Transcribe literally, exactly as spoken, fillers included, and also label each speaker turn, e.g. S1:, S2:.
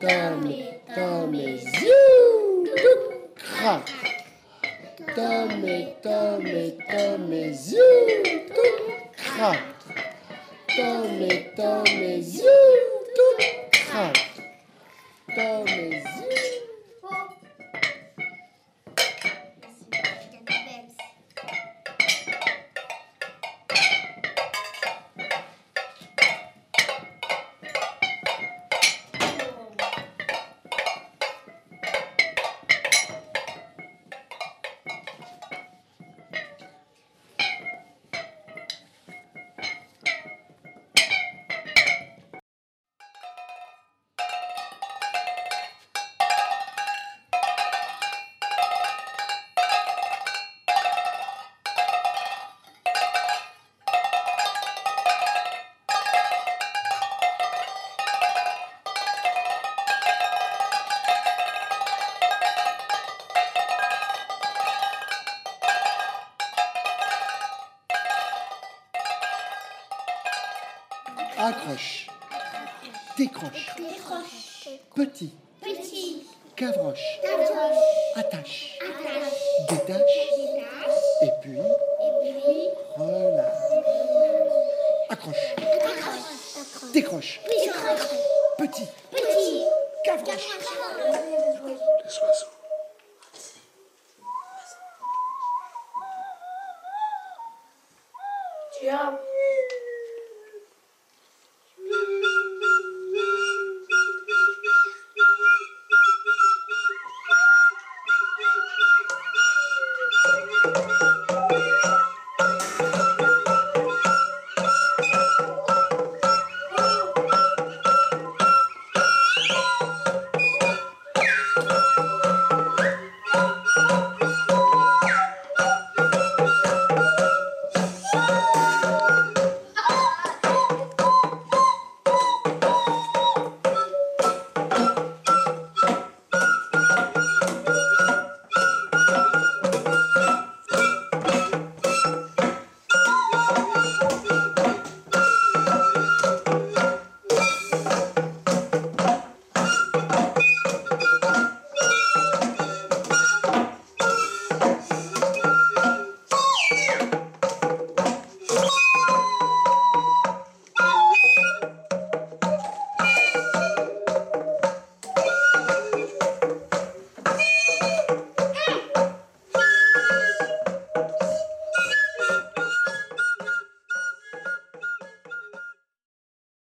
S1: Tom et Tom et ziou, tout craque. Tom et Tom et Tom et ziou, tout craque. Tom et Tom et ziou, tout craque. Tom et ziou. Accroche, décroche,
S2: Décroche.
S1: petit,
S2: Petit.
S1: gavroche,
S2: Gavroche.
S1: attache,
S2: Attache.
S1: détache,
S2: Détache.
S1: et puis
S2: Et puis.
S1: relâche. Accroche,
S2: Accroche.
S1: décroche,
S2: Décroche.
S1: petit,
S2: Petit.
S1: gavroche,
S2: Gavroche.